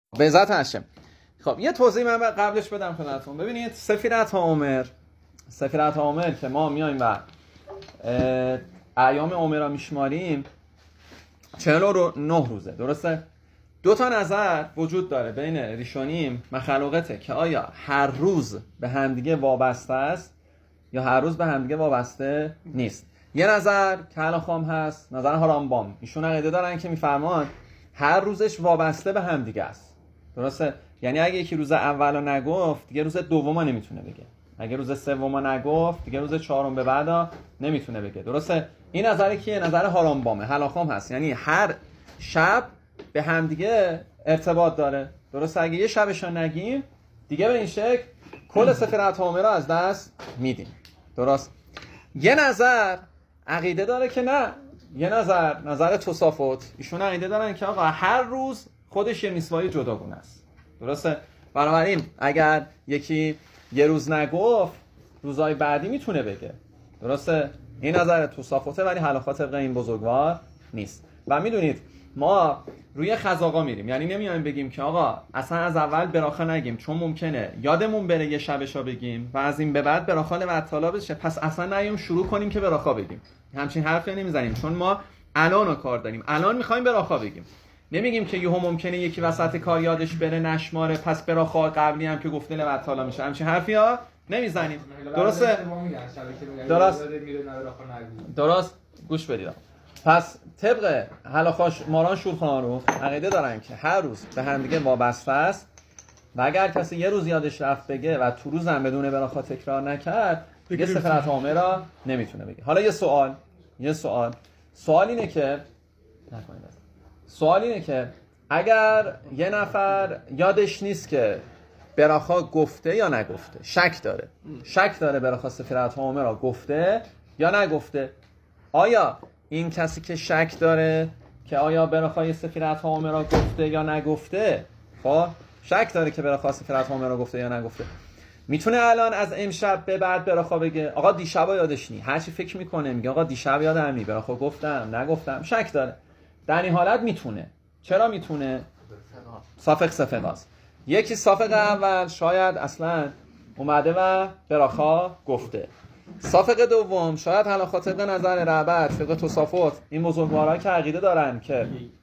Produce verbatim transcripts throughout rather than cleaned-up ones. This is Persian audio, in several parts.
به ذات هاشم. خب یه توضیح من قبلش بدم خدمتتون. ببینید سفیرت عمر سفیرت عمر که ما میایم و ایام عمر را میشماریم چهل و نه روزه، درسته؟ دو تا نظر وجود داره بین ریشونیم مخلوقته که آیا هر روز به همدیگه وابسته است یا هر روز به همدیگه وابسته نیست. یه نظر کلاخام هست، نظر هارامبام. ایشون عقیده دارن که میفرمان هر روزش وابسته به همدیگه است، درسته؟ یعنی اگه یکی روز اولو نگفت دیگه روز دومو نمیتونه بگه، اگه روز سومو نگفت دیگه روز چهارم به بعدا نمیتونه بگه، درسته؟ این نظری که نظر هارامبامه، هلاخام هست، یعنی هر شب به همدیگه ارتباط داره، درسته؟ اگه یه شبشو نگیم دیگه به این شکل کل سفرت عمر رو از دست میدیم، درست؟ یه نظر عقیده داره که نه، یه نظر نظر توسافت، ایشون عقیده دارن که آقا هر روز خودش یه میسوای جداگونه است، درسته؟ بنابراین اگر یکی یه روز نگفت روزهای بعدی میتونه بگه، درسته؟ این نظر توسافته ولی حلاخا طبق این بزرگوار نیست. و میدونید ما روی خزاقا میریم، یعنی نمیایم بگیم که آقا اصلا از اول براخا نگیم چون ممکنه یادمون بره یه شبشا بگیم و از این به بعد براخا لبطالا بشه، پس اصلا نیم شروع کنیم که براخا بگیم. همچین حرفی نمیزنیم چون ما الان رو کار داریم، الان میخوایم براخا بگیم. نمیگیم که یهو ممکنه یکی وسط کار یادش بره نشماره پس براخا قبلی هم که گفته لبطالا میشه. همچین حرفی ها نمیزنیم، درسته؟ درست درست گوش بدید. پس طبق هلاخاش ماران شولخان رو عقیده دارن که هر روز به هم دیگه وابسته است و اگر کسی یه روز یادش رفت بگه و تو روز هم بدون براخا تکرار نکرد دیگه سفرت عمر را نمیتونه بگه. حالا یه سوال یه سوال سوال اینه که نکنید سوال اینه که اگر یه نفر یادش نیست که براخا گفته یا نگفته، شک داره شک داره براخا سفرت عمر را گفته یا نگفته، آیا این کسی که شک داره که آیا براخای سفیرت عمر را گفته یا نگفته، خب شک داره که براخای سفیرت عمر را گفته یا نگفته، میتونه الان از امشب به بعد براخا بگه آقا دیشبا یادش نی، هر چی فکر میکنه میگه آقا دیشب یادم نی، براخا گفتم نگفتم، شک داره. در این حالت میتونه. چرا میتونه؟ صافق سفقاست. یکی صافق اول شاید اصلا اومده و براخا گفته، صافق دوم شاید حالا طبق نظر رعبت فقه توسافت این بزرگوارا که عقیده دارن که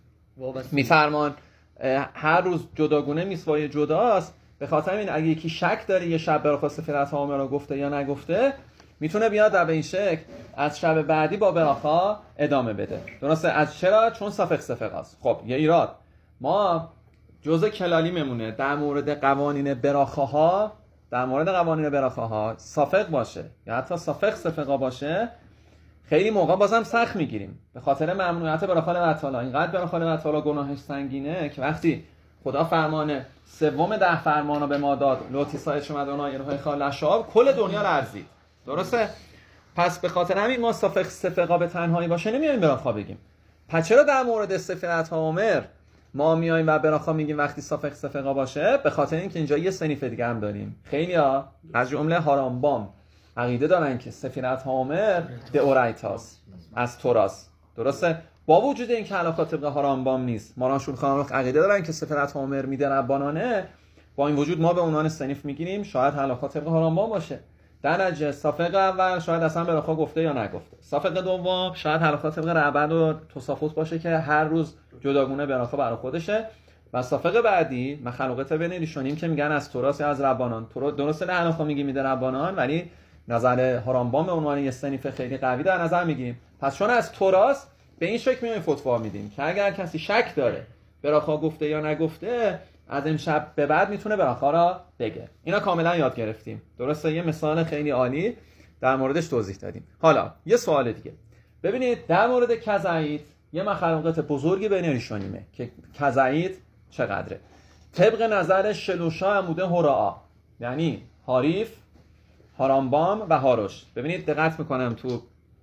میفرمان هر روز جداگونه میسوای جداست، به خاطر این اگه یکی شک داره یه شب براخا سفیرت عمر را گفته یا نگفته میتونه بیاد در به این شکل از شب بعدی با براخا ادامه بده، درسته؟ از چرا؟ چون صافق سفقاست. خب یه ایراد ما جزء کلالی میمونه در مورد قوانین براخاها، در مورد قوانین براخاها صافق باشه یا حتی صافق سفقا باشه خیلی موقع بازم سخت میگیریم به خاطر ممنوعیت براخا لبطالا. اینقدر براخا لبطالا گناهش سنگینه که وقتی خدا فرمان سوم ده فرمان رو به ما داد لوتی سایت شما دونا یه خال لشاب کل دنیا لرزید، درسته؟ پس به خاطر همین ما صافق سفقا به تنهایی باشه نمیایم براخا بگیم. پس چرا در مورد سفرت عمر ما میایم و براخا میگیم وقتی صافق سفقا باشه؟ به خاطر اینکه اینجا یه صنیف دیگه هم داریم. خیلیا از جمله هارامبام عقیده دارن که سفرت عمر دئورایتاس از توراس، درسته؟ با وجود اینکه علاقه طبق هارامبام نیست، ماران شولخان عقیده دارن که سفرت عمر میده ربانانه، با این وجود ما به عنوان صنیف میگیریم شاید علاقه طبق هارامبام باشه. در نتیجه صافق اول شاید اصلا براخا گفته یا نگفته، صافق دوم شاید علاقه طبق رعبت و توسافت باشه که هر روز جداگونه براخا برای خودشه، و صافق بعدی مخلوقات بین ریشونیم که میگن از توراس یا از ربانان. تو درسته نه علاقه میگی میده ربانان ولی نظر هارامبام به عنوان یه صنیف خیلی قوی در نظر میگیریم. پس چون از توراس به این شکل میایم فتوا میدیم که اگر کسی شک داره براخا گفته یا نگفته از امشب به بعد میتونه براخا را بگه. اینا کاملا یاد گرفتیم، درسته؟ یه مثال خیلی عالی در موردش توضیح دادیم. حالا یه سوال دیگه ببینید در مورد کزعید یه مخلوقات بزرگی بین ریشونیمه که کزعید چقدره. طبق نظر شلوشا عموده هراء یعنی حریف، هارامبام و هاروش. ببینید دقت میکنم تو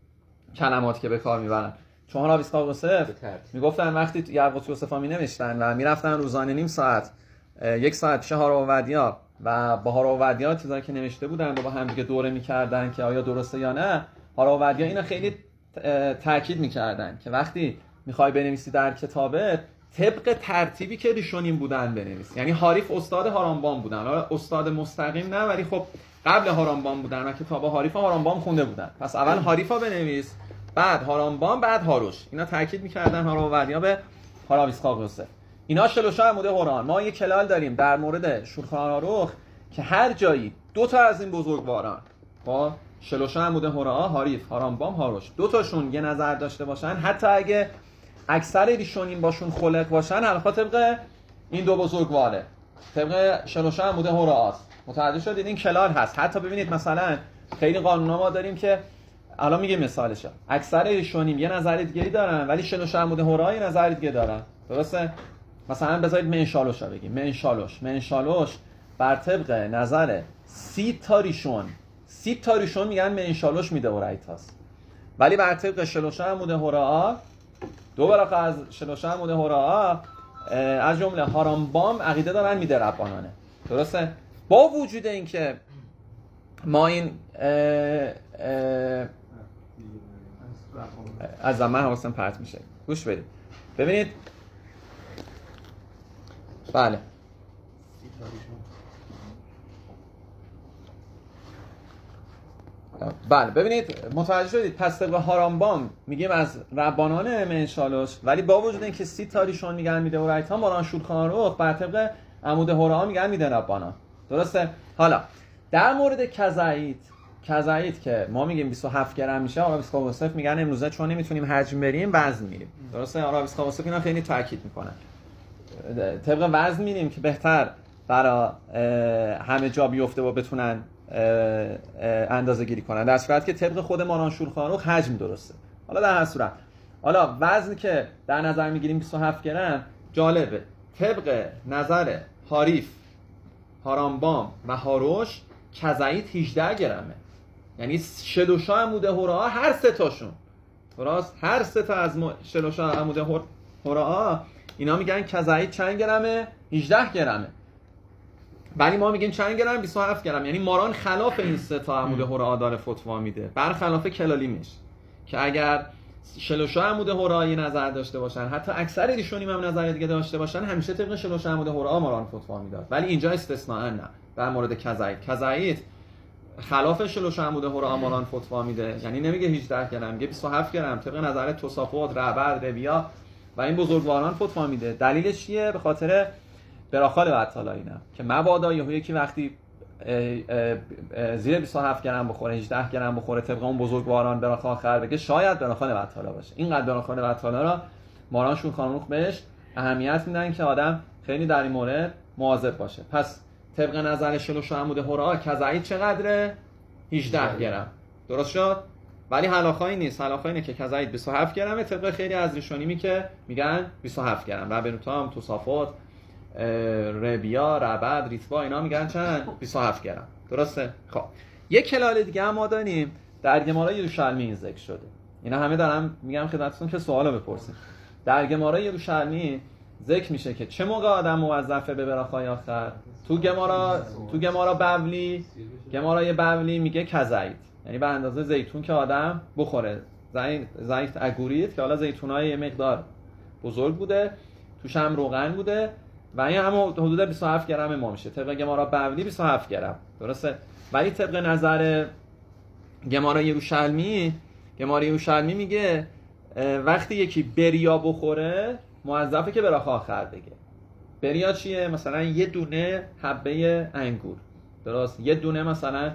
کلمات که به کار میبرن، چون راویستا یوسف میگفتن وقتی یعقوب یوسفا می نوشتن و میرفتن روزانه نیم ساعت یک ساعت پیش هاراودیا و با هاراودیا چیزایی که نوشته بودن با هم دیگه دوره میکردن که آیا درسته یا نه، هاراودیا اینا خیلی تاکید میکردن که وقتی میخوای بنویسی در کتابت طبق ترتیبی که ریشونیم بودن بنویس. یعنی حریف استاد هارامبام بودن، حالا استاد مستقیم نه، ولی خب قبل هارامبام بودن و کتاب حریف هارامبام خونده بودن. پس اول حریفا بنویس، بعد هارامبام، بعد هاروش. اینا تاکید می‌کردن هاروردیا به هاراویسخاق یوسف. اینا شلوشا عمود قرآن. ما یه کلال داریم در مورد شولخان آروخ که هر جایی دو تا از این بزرگواران با شلوشا عمود قرآن، حریف، هارامبام، هاروش، دو تاشون یه نظر داشته باشن، حتی اگه اکثر ریشونین باشون خلق باشن، حالا طبق این دو بزرگواره، طبق شلوشا عمود قرآن. متوجه شدید این کلال هست. حتی ببینید مثلا خیلی قانونا ما داریم که الان میگه مثالشه، اکثر ریشونیم یه نظر دیگه‌ای دارن ولی شلوشا عمود قرآن یه نظر دیگه دارن. درسته؟ مثلا بذارید منشالوش رو بگیم. منشالوش منشالوش بر طبق نظر سی تا ریشون سی تا ریشون میگن منشالوش میده اورایتاست، ولی بر طبق شلوشا عمود قرآن دو برابر از شلوشا عمود قرآن از جمله هارامبام عقیده دارن میده ربانانه. درسته؟ با وجود اینکه ما این اه اه از زمان حواسم پرت میشه، گوش بدید ببینید. بله بله ببینید متوجه شدید. پس طبق هارامبام میگیم از ربانان منشالوش، ولی با وجود اینکه سی تاریشون میگن میده و رایتان باران شولخان آروخ بر طبق عمود هورا میگن میده ربانان. درسته؟ حالا در مورد کزایت کزایت که ما میگیم بیست و هفت گرم میشه، هاراویسخاق یوسف میگن امروزه چون نمیتونیم حجم بریم وزن میریم. درسته؟ هاراویسخاق یوسف اینا خیلی تاکید میکنن طبق وزن میریم که بهتر برای همه جا بیفته و بتونن اندازه گیری کنن، در صورت که طبق خود ماران شولخان آروخ حجم درسته. حالا در هر صورت حالا وزن که در نظر میگیریم بیست و هفت گرم، جالبه طبق نظر حریف، هارامبام و هاروش کزایت هجده گرمه. یعنی شلوشا عمود هورا هر سه تاشون، درست؟ هر سه تا از شلوشا عمود هورا اینا میگن کزایت چند گرمه؟ هجده گرمه. ولی ما میگیم چند گرم؟ بیست و هفت گرم. یعنی ماران خلاف این سه تا عمود هورا داره فتوا میده، برخلاف کلالیمش که اگر شلوشا عمود هورا یه نظر داشته باشن، حتی اکثر ایشونیم هم نظر دیگه داشته باشن، همیشه طبق شلوشا عمود هورا ماران فتوا میداد. ولی اینجا استثناء نه. در مورد کزایت کزایت خلاف شلوشا عمود هورا ماران فتوا میده، یعنی نمیگه هجده گرم، میگه بیست و هفت گرم طبق نظر توسافوت، رعبد، رویا و این بزرگواران فتوا میده. دلیلش چیه؟ به خاطر براخال بطالا اینا که مبادا یهویی که وقتی اه اه زیر بیست و هفت گرم بخوره، هجده گرم بخوره، طبق اون بزرگواران براخال آخر بگه شاید براخال بطالا باشه. اینقدر براخال بطالا را ماران شولخان آروخ بهش اهمیت میدن که آدم خیلی در این مورد مواظب باشه. پس طبق نظر شلوشا عمود هورا کزایت چقدره؟ هجده گرم. درست شد؟ ولی حلاخایی نیست. حلاخایی اینه که کزایت بیست و هفت گرمه طبق خیلی از ریشونیمی که میگن بیست و هفت گرم. ربنوتام، توسافوت، ربیا، ربد، ریتوا اینا میگن چند؟ بیست و هفت گرم. درسته؟ خب یک کلال دیگه هم ما داریم در گمارای یروشلمی این ذکر شده. اینا همه دارم میگم خدمتتون که سوالا بپرسید. در گمارای یروشلمی ذکر میشه که چه موقع آدم موظفه به براخای آخر؟ تو گمارا تو گمارا بولی، گمارای بولی میگه کزایت، یعنی به اندازه زیتون که آدم بخوره. زیت اگوریت که حالا زیتونای یه مقدار بزرگ بوده، توش هم روغن بوده و این هم حدود بیست و هفت گرم ما میشه. طبق گمارا بولی بیست و هفت گرم. درسته؟ ولی طبق نظر گمارا یروشلمی، گمارا یروشلمی میگه وقتی یکی بریا بخوره موظفه که براخ آخر بگه. بریا چیه؟ مثلا یه دونه حبه انگور، درست؟ یه دونه مثلا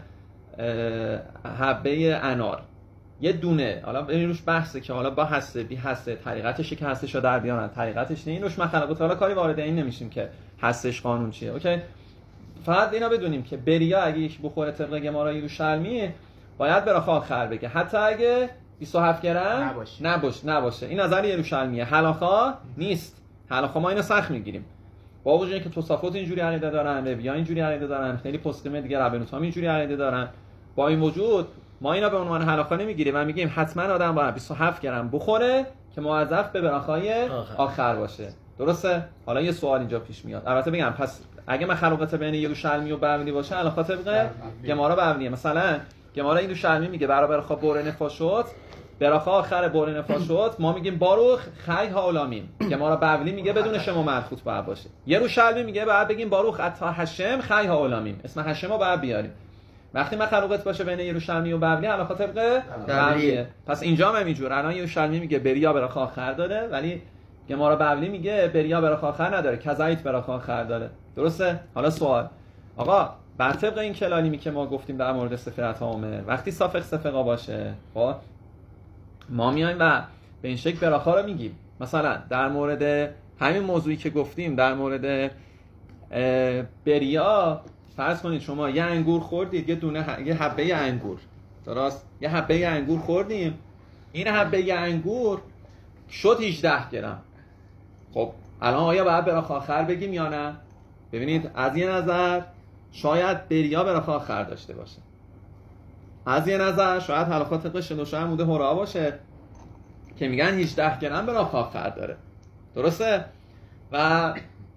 حبه انار، یه دونه. حالا این روش بحثه که حالا با هسته بی هسته طریقتشه که هستش رو در بیانن، طریقتش نه. این روش مخالفت، حالا کاری وارد این نمیشیم که هستش قانون چیه. اوکی، فقط اینا بدونیم که بریا اگه یک بخوره طبق گمارا یروشلمی باید براخ آخر بگه، حتی اگه بیست و هفت گرم نباشه نباشه نباشه. این نظر یروشلمیه. حلاخا نیست. حلاخا ما اینو سخت میگیریم با وجود اینکه توسافوت اینجوری عقیده دارن، رویا اینجوری عقیده دارن، خیلی پستیم دیگه ربنوتام اینجوری عقیده دارن. با این وجود ما اینا به عنوان حلاخا نمیگیریم و میگیم حتما آدم باید بیست و هفت گرم بخوره که موظف به براخای آخر. آخر باشه. درسته؟ حالا یه سوال اینجا پیش میاد. البته بگم پس اگه مخلوقات بین یروشلمی و بولی باشه حلاخا طبق گمارا بولیه. مثلا گمارا یروشلمی میگه برابر خواب بوره نفاشوت براخا آخر بور نفا شد، ما میگیم باروخ خی هاولامیم که ما را ببلی میگه بدون شما مرخوط باید باشه. یروشلمی میگه باید بگیم باروخ اتا هشم خی هاولامیم، اسم هشم رو باید بیاریم. وقتی مخلوقت باشه بین یروشلمی و ببلی علاقه طبق ببلیه. پس اینجا هم اینجور. الان یروشلمی میگه بریا براخا آخر داره، ولی گمارا ببلی میگه بریا براخا آخر نداره، کذایت براخا آخر داره. درسته؟ حالا سوال آقا، بر طبق این کلالیمی که ما گفتیم در مورد سفرت عامر، وقتی سافق سفقا باشه خب ما میایم و به این شکل براخا رو میگیم. مثلا در مورد همین موضوعی که گفتیم در مورد بریا، فرض کنید شما یه انگور خوردید، یه دونه ه... یه حبه انگور، درست؟ یه حبه انگور خوردیم، این حبه انگور شد هجده گرم. خب الان آیا باید براخا آخر بگیم یا نه؟ ببینید از یه نظر شاید بریا براخا آخر داشته باشه، از یه نظر شاید حلقات قش دوشه عمود هورا باشه که میگن هجده گرم براخا آخر داره. درسته؟ و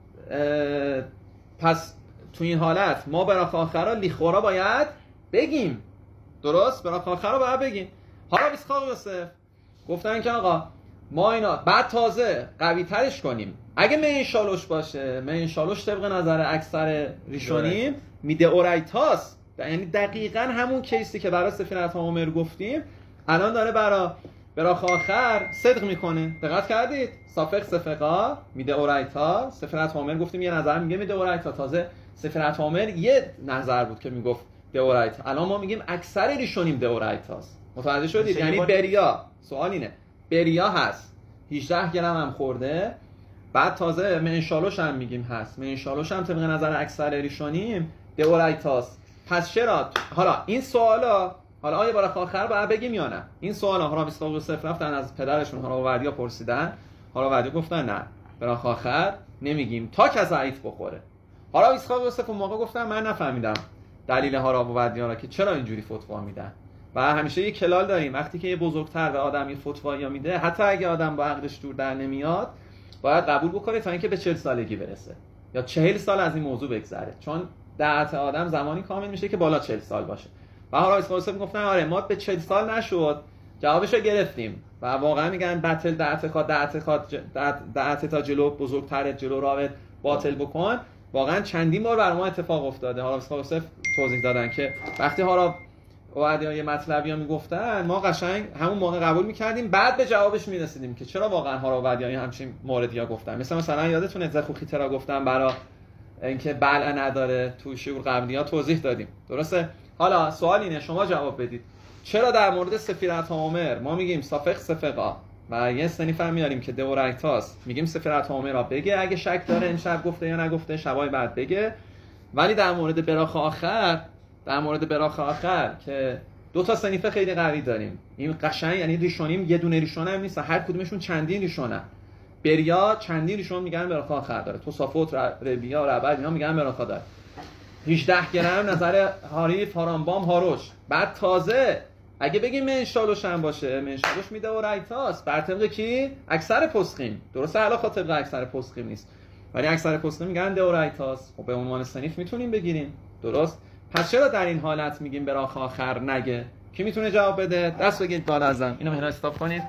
پس تو این حالت ما براخا آخر را لیخورا باید بگیم. درست؟ براخا آخر را باید بگیم. حالا بیسخاق یوسف گفتن که آقا ما اینا بعد تازه قوی ترش کنیم. اگه من شالوش باشه، من شالوش طبق نظر اکثر ریشونیم میده اورایتاس، یعنی دقیقاً همون کیسی که برای سفینت عامر گفتیم الان داره برای براخا آخر صدق میکنه. دقت کردید؟ سافق سفقا میده اورایتا، سفینت عامر گفتیم یه نظر میگه میده اورایتا، تازه سفینت عامر یه نظر بود که میگفت دئورایتا، الان ما میگیم اکثر ریشونیم دئورایتاست. متوجه شدید؟ یعنی بریا، سوال اینه بریا هست هجده گرم هم خورده، بعد تازه منشالوش هم میگیم هست، منشالوش هم طبق نظر اکثر ریشونیم دئورایتاست. پس چرا حالا این سوالا، حالا آیا براخا آخر باید بگیم یا نه؟ این سوالا هارا بیسخاق یوسف رفتن از پدرشون هارا وردیا پرسیدن، هارا وردیا گفتن نه براخا آخر نمیگیم تا کذایت بخوره. هارا بیسخاق یوسف اون موقع گفتن من نفهمیدم دلیل هارا و وردیا را که چرا اینجوری فتوا میدن. و همیشه یه کلال داریم وقتی که یه بزرگتر به آدم یه فتوایی میده، حتی اگه آدم با عقلش دور در نمیاد باید قبول بکنه تا اینکه به چهل سالگی برسه یا چهل سال از این موضوع بگذره، چون دعت آدم زمانی کامل میشه که بالا چهل سال باشه. و هارا بیسخاق یوسف میگفتن آره ما به چهل سال نشد، جوابشو گرفتیم و واقعا میگن بتل دعت خود دعت خود دعت تا جلو بزرگتر جلو راوت باطل بکن. واقعا چندین بار بر ما اتفاق افتاده. هارا بیسخاق یوسف توضیح دادن که وقتی هارا اوادیا یه مطلبی ها میگفتن ما قشنگ همون موقع قبول میکردیم، بعد به جوابش میرسیدیم که چرا واقعا هارا اوادیا همچین موردی ها گفتن. مثلا مثلا یادتونه زخوخی ترا گفتن برای اینکه بلع نداره، تو شعور قبلی ها توضیح دادیم. درسته؟ حالا سوال اینه شما جواب بدید چرا در مورد سفیرت عامر ما میگیم سافق سفقا و یه سنی فهم میاریم که دئورایتاس میگیم سفیرت عامر را بگه، اگه شک داره این شب گفته یا نگفته شبای بعد بگه، ولی در مورد براخا آخر در مورد براخا آخر که دو تا صنیفه خیلی قوی داریم، این قشنگ یعنی ریشونیم یه دونه ریشون هم نیست، هر کدومشون چندین ریشونه. بریا چندین ریشون میگن براخا آخر داره، توسافوت ربیا ربع اینا میگن براخا داره. هجده گرم نظر حریف هارامبام هاروش. بعد تازه اگه بگیم منشالوش هم باشه، منشالوش میده و رایتاست بر طبق کی؟ اکثر پسخیم. درسته حالا خاطر اکثر پسخیم نیست، ولی اکثر پسخیم میگن ده و رایتاست. خب به عنوان صنیف میتونیم بگیریم. درست؟ پس چرا در این حالت میگیم براخا آخر نگه؟ کی میتونه جواب بده؟ دست بگید بالا ازم. اینو مهنا استاپ کنید.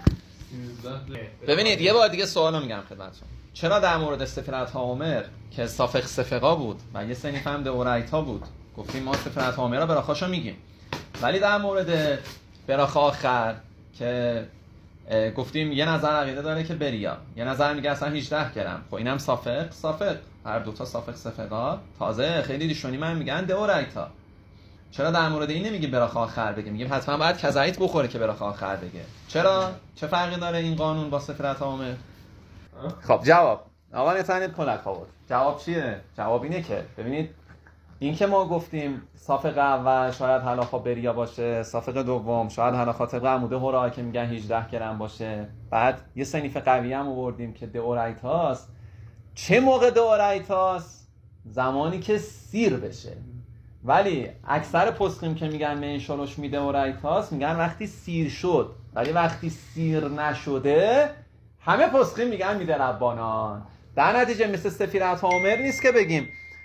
ببینید یه بار دیگه سوالو میگم خدمتتون. چرا در مورد سفرت عامر که سافق سفقا بود و یه صنیف هم دئورایتا بود گفتیم ما سفرت عامر را براخاشو میگیم، ولی در مورد براخا آخر که گفتیم یه نظر عقیده داره که بریا، یه نظر میگه اصلا هجده گرم. خب اینم سافق سافق، هر دوتا سافق سفقا، تازه خیلی دیشونی من میگن دئورایتا. چرا در مورد این نمیگیم براخا آخر بگیم؟ میگیم حتما باید کذایت بخوره که براخا آخر بگه. چرا؟ چه فرقی داره این قانون با سفرت عامر؟ خب جواب آقا نتانید کلک آورد. جواب چیه؟ جواب اینه که ببینید این که ما گفتیم سافق اول شاید حلاخا بریا باشه، سافق دوم شاید حلاخا طبق عموده هورا که میگن هجده گرم باشه، بعد یه صنیف قوی هم آوردیم که دئورایتاست. چه موقع دئورایتاست؟ زمانی که سیر بشه. ولی اکثر پسخیم که میگن منشالوش میده دئورایتاست میگن وقتی سیر شد، ولی وقتی سیر نشده همه پسخیم میگن میده ربانان. در نتیجه مثل سفیرت عامر نیست که بگیم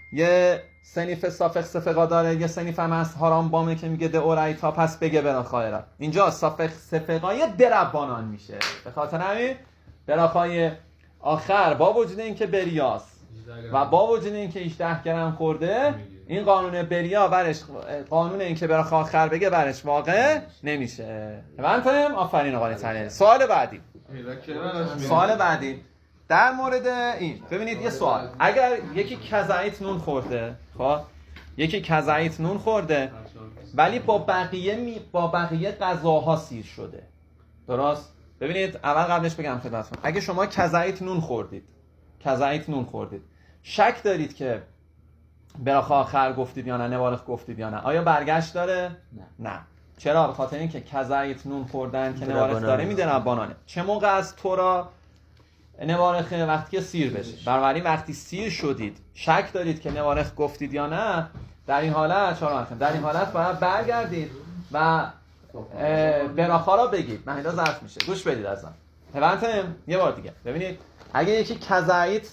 یه صنیف سافق سفقا داره، یه صنیف هم هست هارام بامه که میگه دئورایتا، پس بگه براخایرا. اینجا سافق سفقای دربانان میشه، به خاطر همین براخای آخر با وجود اینکه بریاس و با وجود اینکه هجده گرم خورده، این قانون بریا برش قانون اینکه براخای آخر بگه برش واقع نمیشه. فهمتم؟ آفرین آقای تنیل. سوال بعدی سوال بعدی در مورد این، ببینید یه سوال، اگر یکی کزایت نون خورده، خب یکی کزایت نون خورده ولی با بقیه می... با بقیه غذاها سیر شده، درست؟ ببینید اول قبلش بگم خدمتتون، اگه شما کزایت نون خوردید کزایت نون خوردید شک دارید که براخ آخر گفتید یا نه، نوارخ گفتید یا نه، آیا برگشت داره؟ نه. نه. چرا؟ به خاطر اینکه کزایت نون خوردن که نوارخ داره میدونه بانانه. چه موقع از تورا نوارخ؟ وقتی که سیر بشه. بنابراین وقتی سیر شدید شک دارید که نوارخ گفتید یا نه، در این حالت چهار در این حالت باید برگردید و براخا را بگید. من اینجا ظرف میشه، گوش بدید ازم. هوانتم یه بار دیگه ببینید، اگه یکی کزایت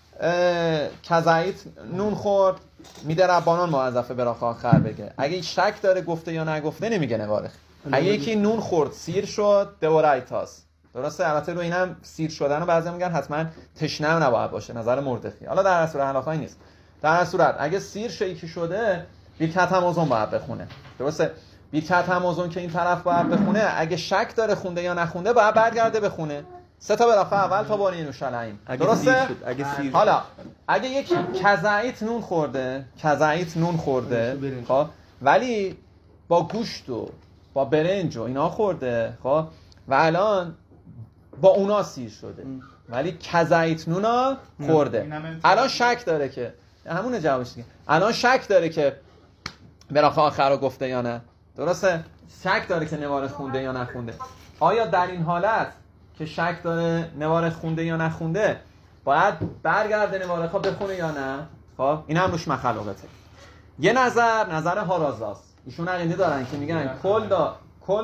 کزایت نون خورد میده ربانان موظفه براخا آخر بگه. اگه شک داره گفته یا نگفته نمیگه نوارخ. اگه یکی نون خورد سیر شد دورایتاس، درسته؟ البته رو اینم سیر شدن رو بعضی میگن حتما تشنه نباید باشه، نظر مردخی. حالا در صورت حلاخایی نیست. در صورت اگه سیر شیکی شده بیرکت همازون باید بخونه، درسته؟ بیرکت همازون که این طرف باید بخونه، اگه شک داره خونده یا نخونده باید برگرده بخونه. سه تا براخا اول تا بانی نوشالعیم، درسته؟ اگه سیر حالا اگه یکی کزایت نون خورده کزایت نون خورده خب ولی با گوشت و با برنج و اینا خورده، خب و الان با اونا سیر شده ولی کزایت نونا خورده، الان شک داره که همونه جوابش دیگه، الان شک داره که براخا آخر رو گفته یا نه، درسته؟ شک داره که نوارخ خونده یا نخونده. آیا در این حالت که شک داره نوارخ خونده یا نخونده باید برگرده نوارخا بخونه یا نه؟ خب این هم روش مخلوقته. یه نظر نظر هارازاست، ایشون عقیده دارن که میگن کل دا کل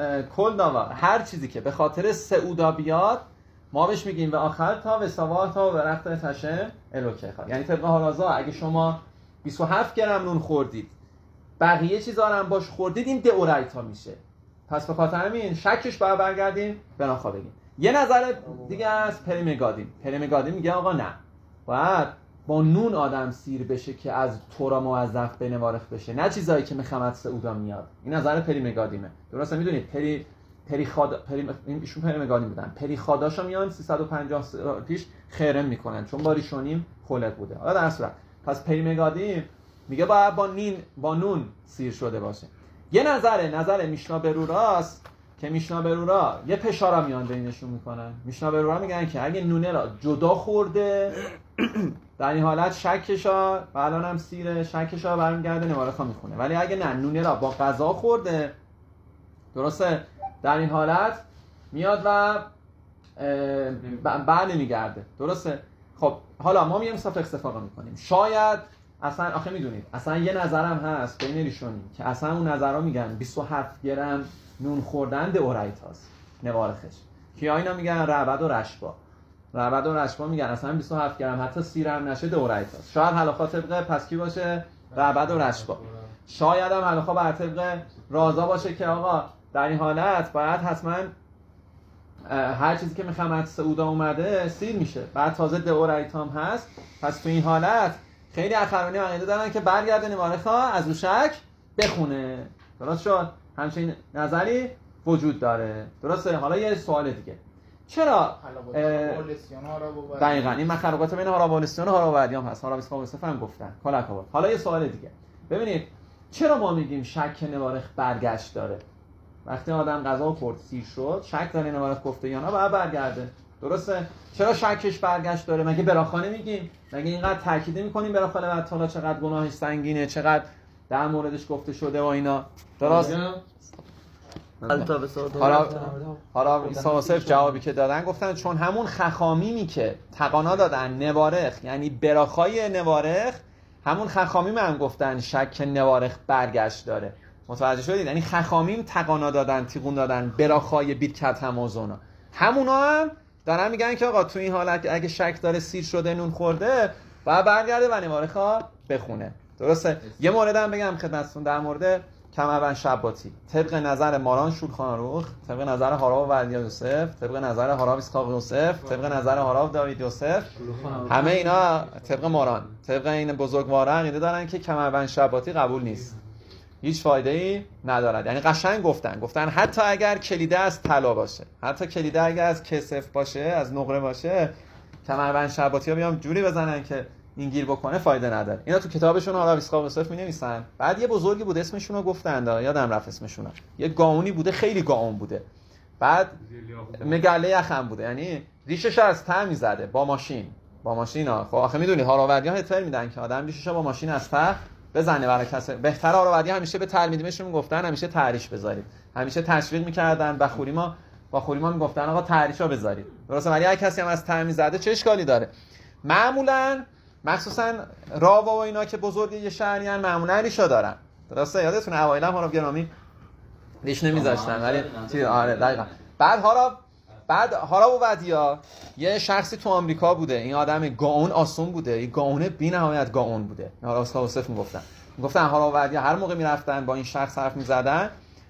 کل داوا هر چیزی که به خاطر سعودا بیاد ما بهش میگیم و آخر تا و سوا تا و رخت تشه الوکه خواهد. یعنی طبق هارازا اگه شما بیست و هفت گرم نون خوردید بقیه چیزا رو هم باش خوردید این دئورایتا میشه، پس به خاطر همین شکش باید برگردیم براخا بگیم. یه نظر دیگه از پریمگادیم پریمگادیم میگه آقا نه، باید با نون آدم سیر بشه که از تورا موظف به نوارخ بشه، نه چیزایی که مخمد سعودا میاد. این نظر پریمگادیمه، درسته؟ میدونید پری پری خادا پری ایشون پریمگادیم بودن، پری خاداشا میان سیصد و پنجاه سال پیش خیرم میکنن چون با ریشونیم خلق بوده. حالا در صورت پس پریمگادیم میگه باید با نین با نون سیر شده باشه. یه نظره نظر میشنا بروراست که میشنا برورا یه پشارا میان بینشون میکنن. میشنا برورا میگن که اگه نونه را جدا خورده در این حالت شکشا و الان هم سیره شکشا برمیگرده نوارخا میخونه، ولی اگه نه نونه را با غذا خورده، درسته، در این حالت میاد و بر نمیگرده، درسته. خب حالا ما میایم صفر استفاده میکنیم، شاید اصلا آخه میدونید اصلا یه نظرم هست بین ریشونی که اصلا اون نظرها میگن بیست و هفت گرم نون خوردن دئورایتاست نوارخش، که اینا میگن رعبد و رشبا رعبد و رشبا میگن اصلا بیست و هفت گرم حتی سیر هم نشه دئورایتاست. شاید حلاخا طبق پس کی باشه؟ رعبد و رشبا. شاید هم حلاخا بر طبق رازا باشه که آقا در این حالت باید حتما هر چیزی که میخوام سعودا اومده سیر میشه، بعد تازه دئورایتام هست. پس تو این حالت خیلی اخرانی عقیده دارن که برگرده نوارخا از روشک بخونه، درست شد؟ همچین نظری وجود داره، درسته. حالا یه سوال دیگه، چرا دقیقاً این مخلوقات بین هارابالستیان و هارابادیام هست، هارابیسکا و هم گفتن کلاکاوات. حالا یه سوال دیگه، ببینید چرا ما میگیم شک نوارخ برگشت داره؟ وقتی آدم غذا خورد سیر شد شک داره نوارخ گفته یا نه باید برگرده، درسته. چرا شکش برگشت داره؟ مگه براخانه میگیم؟ مگه اینقدر تاکید میکنیم براخانه بعد حالا چقدر گناهش سنگینه، چقدر در موردش گفته شده و اینا، درست؟ حالا حالا صاحب جوابی که دادن گفتن چون همون خخامیمی که تقانا دادن نوارخ یعنی براخای نوارخ، همون خخامیم هم گفتن شک نوارخ برگشت داره. متوجه شدید؟ یعنی خخامیم تقانا دادن تیغون دادن براخای بیرکت همازونا، همونا هم دارن میگن که آقا تو این حالت اگه شک داره سیر شده نون خورده بعد برگرده و نواره خواه بخونه. درسته؟ یه مورد هم بگم خدمتتون در مورد کمربند شباتی. طبق نظر ماران شولخان آروخ، طبق نظر هاراو ولدیا یوسف، طبق نظر هاراو اسحاق یوسف، طبق نظر هاراو داوید یوسف، همه اینا طبق ماران، طبق این بزرگواران عقیده دارن که کمربند شباتی قبول نیست. هیچ فایده‌ای ندارد. یعنی قشنگ گفتن گفتن حتی اگر کلیده از طلا باشه، حتی کلیده اگر از کسف باشه، از نقره باشه، کمربند شباتی‌ها بیان جوری بزنن که این گیر بکنه، فایده نداره. اینا تو کتابشون حالا اسحاق یوسف می‌نویسن. بعد یه بزرگی بود اسمشون رو گفتن، یادم رفت اسمشون. یه گاونی بوده، خیلی گاون بوده. بعد مگله یخم بوده، یعنی ریشش از ته می‌زده با ماشین. با ماشینا. خب آخه می‌دونی هاراوردی‌ها هتل میدن که آدم ریشش با ماشین از ته بزنه برای کسی. بهتره هاراوردی همیشه به تلمیذشون میگفتن همیشه تحریش بذارید. همیشه تشویق می‌کردن. بخوری ما بخوری ما میگفتن آقا تحریشا بذارید. درسته؟ ولی هر کسی هم از ته می‌زده چه اشکالی داره؟ معمولاً مخصوصا راوا و اینا که بزرگ یه شهریان معمولا ریشا دارن. درسته؟ یادتونه اوایل هم هاراو گرامی ریش نمیذاشتن ولی چی آره دقیقاً. بعد هاراو بعد هاراو ودیا یه شخصی تو آمریکا بوده. این آدم گاون آسون بوده. این گاون بی‌نهایت گاون بوده. هاراو اسحاق میگفتن. میگفتن هاراو ودیا هر موقع میرفتن با این شخص حرف میزدن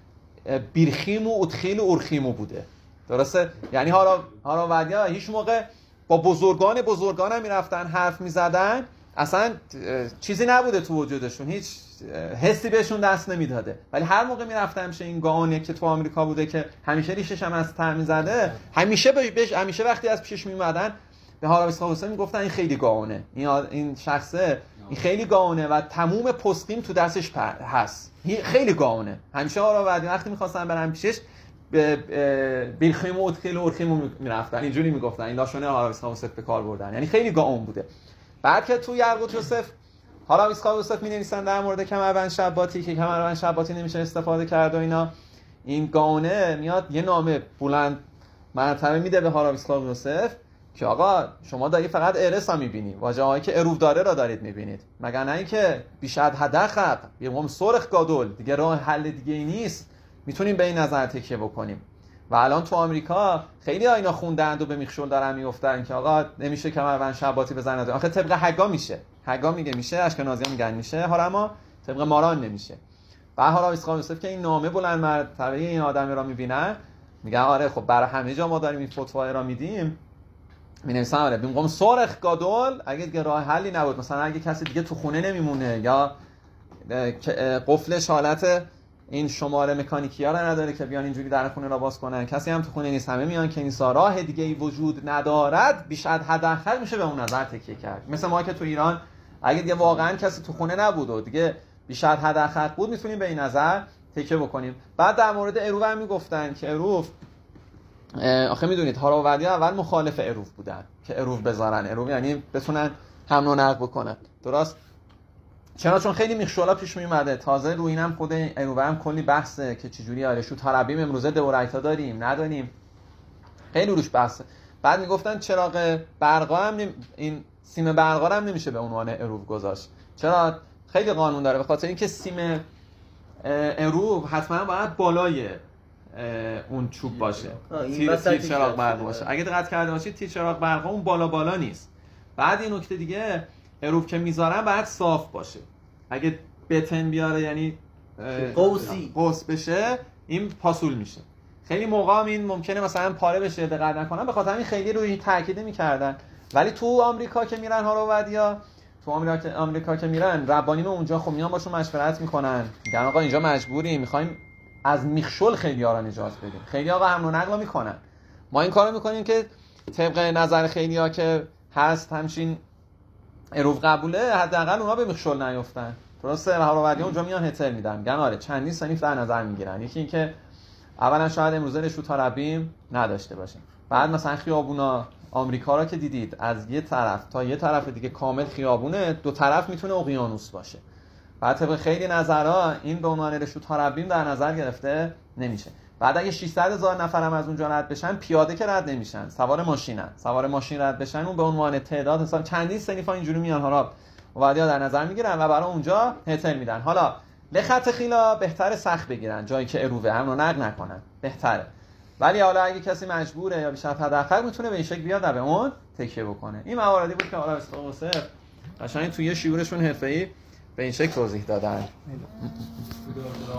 بیرخیم و ادخیل و ارخیمو بوده. درسته؟ یعنی هاراو هاراو ودیا هیچ موقع با بزرگان بزرگان هم میرفتن حرف میزدن، اصلا چیزی نبوده تو وجودشون، هیچ حسی بهشون دست نمیداده. ولی هر موقع میرفتن همیشه این گاونه که تو آمریکا بوده که همیشه ریشش هم از ته میزده، همیشه بهش همیشه وقتی از پیشش میومدن به هاراو اسحاق میگفتن این خیلی گاونه، این این شخصه این خیلی گاونه و تموم پستیم تو دستش هست، خیلی گاونه. همیشه هاراو ودیا وقتی میخواستن برن پیشش به بیلخیم و ادخیل و ارخیم میرفتن، اینجوری میگفتن. این لاشونه هاراو اسحاق به کار بردن، یعنی خیلی گاون بوده. بعد که تو یرقوت یوسف هاراو اسحاق یوسف می‌نویسن در مورد کمربند شباتی که کمربند شباتی نمیشه استفاده کرد و اینا، این گاونه میاد یه نامه بلند مرتبه میده به هاراو اسحاق یوسف که آقا شما داری فقط ارسا میبینی، واژه‌هایی که اروف داره را دارید میبینید، مگر نه اینکه بیشتر هدخب یقوم سرخ گادول، دیگه راه حل دیگه ای نیست، میتونیم به این نظر تکیه بکنیم. و الان تو آمریکا خیلی اینا خوندند و به میخشول دارن میگفتن که آقا نمیشه کمربند شباتی بزنید. آخه طبق حگا میشه، حگا میگه میشه، اشکنازی‌ها میگن میشه، هارما طبق ماران نمیشه. و هاراو اسحاق یوسف که این نامه بلند مرتبه این آدمی را میبینن میگن آره خب برای همه جا ما داریم این فتوا را میدیم، مینویسن آره میگم سرخ گادول، اگه دیگه راه حلی نبود، مثلا اگه کسی دیگه تو خونه نمیمونه یا قفلش حالت این شماره مکانیکی ها رو نداره که بیان اینجوری در خونه را باز کنن، کسی هم تو خونه نیست، همه میان که این راه دیگه ای وجود ندارد، بیش از حد اقل میشه به اون نظر تکیه کرد. مثل ما که تو ایران اگه دیگه واقعا کسی تو خونه نبود و دیگه بیش از حد اقل بود، میتونیم به این نظر تکیه بکنیم. بعد در مورد اروف هم میگفتن که اروف، آخه میدونید هاراو ودیا اول مخالف اروف بودن که اروف بذارن، اروف یعنی بتونن حمل و نقل بکنن. درست؟ چرا؟ چون خیلی میخشولا پیش میومده. تازه روی اینم خود اروف هم کلی بحثه که چجوری آرشو ترابیم امروزه دورایتا داریم نداریم، خیلی روش بحثه. بعد میگفتن چراغ برقا هم نمی... این سیم برقا هم نمیشه به عنوان اروف گذاشت. چرا؟ خیلی قانون داره، به خاطر اینکه سیم اروف حتما باید بالای اون چوب باشه، تیر, تیر چراغ برق باشه. اگه دقت کرده باشید تیر چراغ برق اون بالا بالا نیست. بعد این نکته دیگه، اروف که میذارن باید صاف باشه. اگه بتن بیاره یعنی قوسی قوس بشه، این پاسول میشه. خیلی موقع هم این ممکنه مثلا پاره بشه، دقت نکنن، به خاطر همین خیلی روی این تاکید میکردن. ولی تو آمریکا که میرن هاراو ودیا، تو آمریکا آمریکا که میرن ربانیم اونجا خب میان باشون مشورت میکنن، میگن آقا اینجا مجبوریم، میخوایم از میخشول خیلی ها را نجات بدیم. خیلی آقا حمل و نقل میکنن، ما این کارو میکنیم که طبق نظر خیلی ها که هست همچین اروف قبوله، حداقل اونها به میخشول نیفتن. درسته؟ و هاراو ودیا اونجا میان هتل میدن، میگن آره چندین صنیف در نظر میگیرن. یکی این که اولا شاید امروزه رشو ترابیم نداشته باشه، بعد مثلا خیابونا آمریکا را که دیدید از یه طرف تا یه طرف دیگه کامل خیابونه، دو طرف میتونه اقیانوس باشه. بعد طبق خیلی نظرها این به عنوان رشو ترابیم در نظر گرفته نمیشه. بعد اگه ششصد هزار نفر هم از اونجا رد بشن، پیاده که رد نمیشن، سوار ماشینن، سوار ماشین رد بشن، اون به عنوان تعداد حساب چندین صنیفا اینجوری میان هاراو ودیا در نظر میگیرن و برای اونجا هتل میدن. حالا لخت خیلا بهتره سخت بگیرن، جایی که اروه هم رو نقل نکنن بهتره. ولی حالا اگه کسی مجبوره یا بیشتر حداقل میتونه به این شکل بیاد و به اون تکیه بکنه. این مواردی بود که حالا اسحاق یوسف قشنگ توی شیورشون حرفه‌ای به این شکل توضیح دادن.